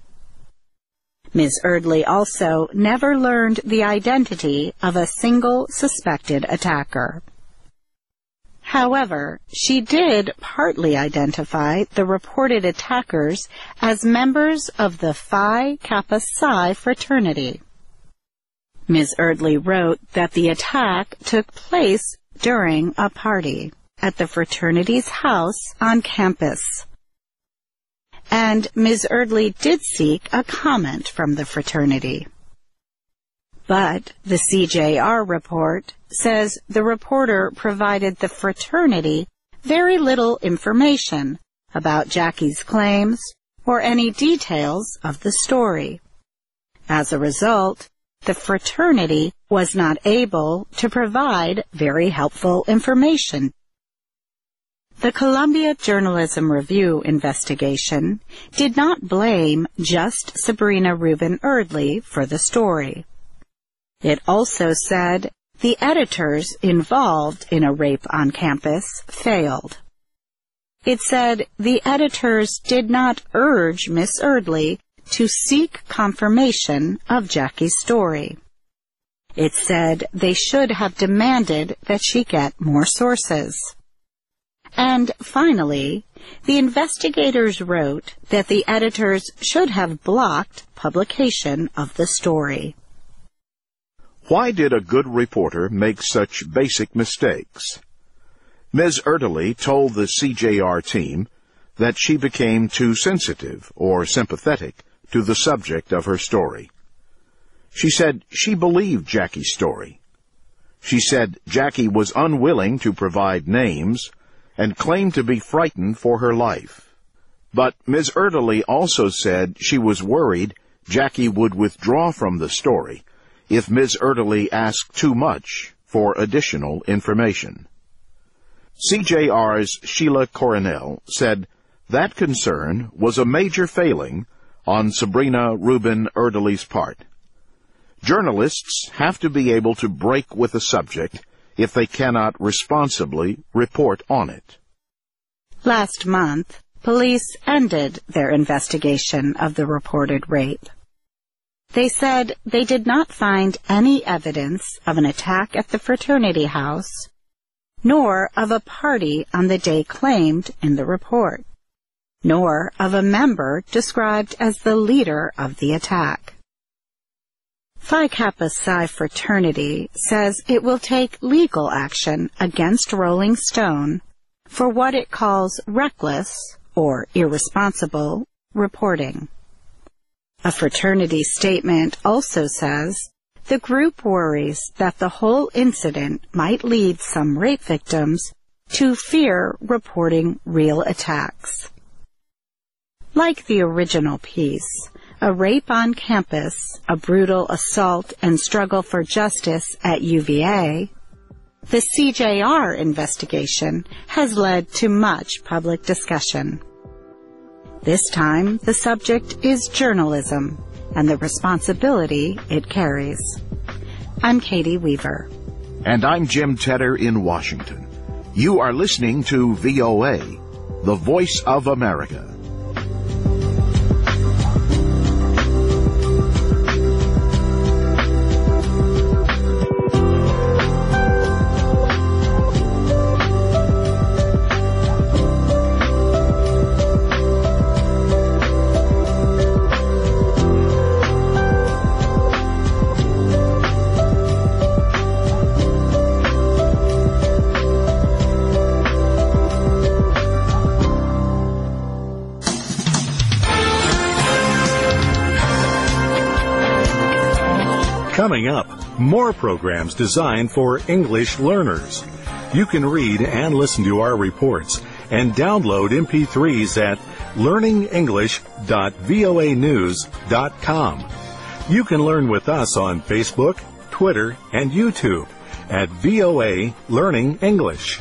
Ms. Erdely also never learned the identity of a single suspected attacker. However, she did partly identify the reported attackers as members of the Phi Kappa Psi fraternity. Ms. Erdely wrote that the attack took place during a party at the fraternity's house on campus. And Ms. Erdely did seek a comment from the fraternity. But the CJR report says the reporter provided the fraternity very little information about Jackie's claims or any details of the story. As a result, the fraternity was not able to provide very helpful information. The Columbia Journalism Review investigation did not blame just Sabrina Rubin Erdely for the story. It also said the editors involved in a rape on campus failed. It said the editors did not urge Miss Erdely to seek confirmation of Jackie's story. It said they should have demanded that she get more sources. And finally, the investigators wrote that the editors should have blocked publication of the story. Why did a good reporter make such basic mistakes? Ms. Erdely told the CJR team that she became too sensitive or sympathetic to the subject of her story. She said she believed Jackie's story. She said Jackie was unwilling to provide names and claimed to be frightened for her life. But Ms. Erdely also said she was worried Jackie would withdraw from the story if Ms. Erdely asked too much for additional information. CJR's Sheila Coronel said that concern was a major failing on Sabrina Rubin Erdely's part. Journalists have to be able to break with a subject if they cannot responsibly report on it. Last month, police ended their investigation of the reported rape. They said they did not find any evidence of an attack at the fraternity house, nor of a party on the day claimed in the report, nor of a member described as the leader of the attack. Phi Kappa Psi fraternity says it will take legal action against Rolling Stone for what it calls reckless or irresponsible reporting. A fraternity statement also says the group worries that the whole incident might lead some rape victims to fear reporting real attacks. Like the original piece, A Rape on Campus, A Brutal Assault and Struggle for Justice at UVA, the CJR investigation has led to much public discussion. This time, the subject is journalism and the responsibility it carries. I'm Katie Weaver. And I'm Jim Tedder in Washington. You are listening to VOA, the voice of America. Coming up, more programs designed for English learners. You can read and listen to our reports and download MP3s at learningenglish.voanews.com. You can learn with us on Facebook, Twitter, and YouTube at VOA Learning English.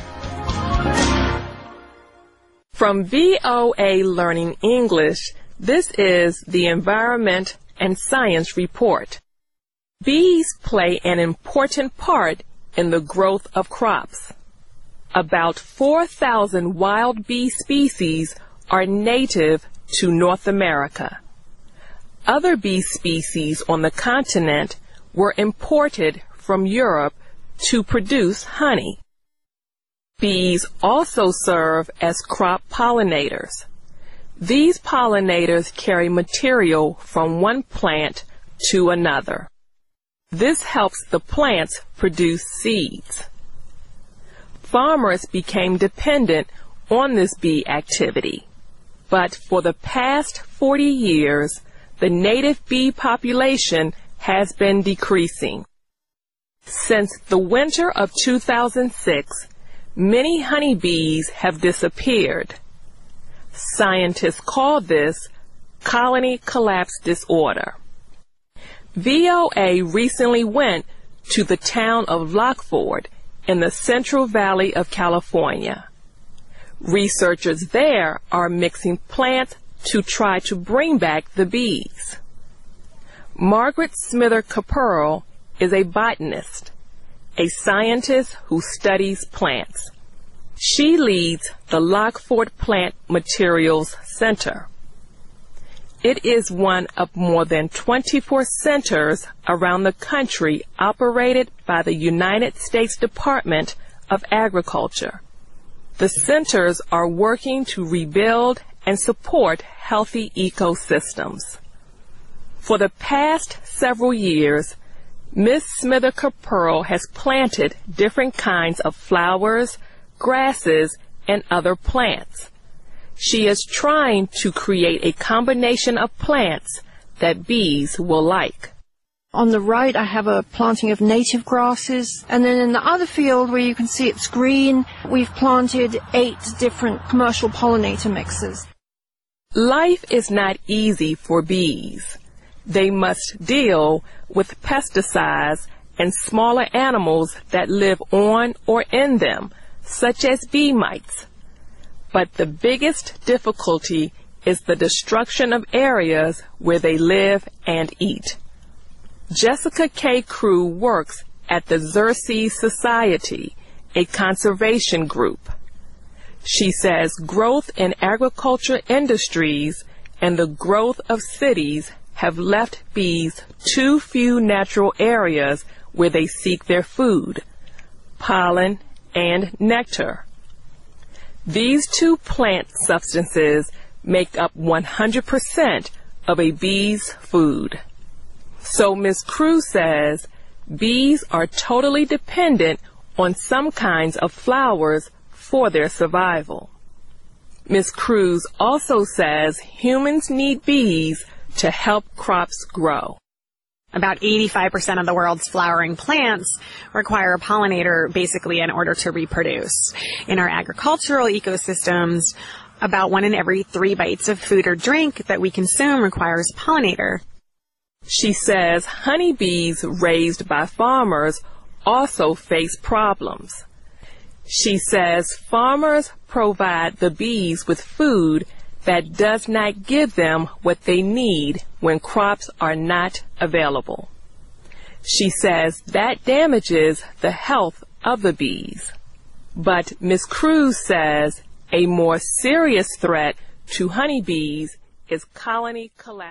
From VOA Learning English, this is the Environment and Science Report. Bees play an important part in the growth of crops. About 4,000 wild bee species are native to North America. Other bee species on the continent were imported from Europe to produce honey. Bees also serve as crop pollinators. These pollinators carry material from one plant to another. This helps the plants produce seeds. Farmers became dependent on this bee activity, but for the past 40 years, the native bee population has been decreasing. Since the winter of 2006, many honeybees have disappeared. Scientists call this colony collapse disorder. VOA recently went to the town of Lockford in the Central Valley of California. Researchers there are mixing plants to try to bring back the bees. Margaret Smither Caperl is a botanist, a scientist who studies plants. She leads the Lockford Plant Materials Center. It is one of more than 24 centers around the country operated by the United States Department of Agriculture. The centers are working to rebuild and support healthy ecosystems. For the past several years, Ms. Smither Caperl has planted different kinds of flowers, grasses, and other plants. She is trying to create a combination of plants that bees will like. On the right, I have a planting of native grasses, and then in the other field where you can see it's green, we've planted 8 different commercial pollinator mixes. Life is not easy for bees. They must deal with pesticides and smaller animals that live on or in them, such as bee mites. But the biggest difficulty is the destruction of areas where they live and eat. Jessica K. Crew works at the Xerces Society, a conservation group. She says growth in agriculture industries and the growth of cities have left bees too few natural areas where they seek their food, pollen, and nectar. These two plant substances make up 100% of a bee's food. So Ms. Cruz says bees are totally dependent on some kinds of flowers for their survival. Ms. Cruz also says humans need bees to help crops grow. About 85% of the world's flowering plants require a pollinator basically in order to reproduce. In our agricultural ecosystems, about 1 in every 3 bites of food or drink that we consume requires a pollinator. She says honeybees raised by farmers also face problems. She says farmers provide the bees with food that does not give them what they need when crops are not available. She says that damages the health of the bees. But Ms. Cruz says a more serious threat to honeybees is colony collapse.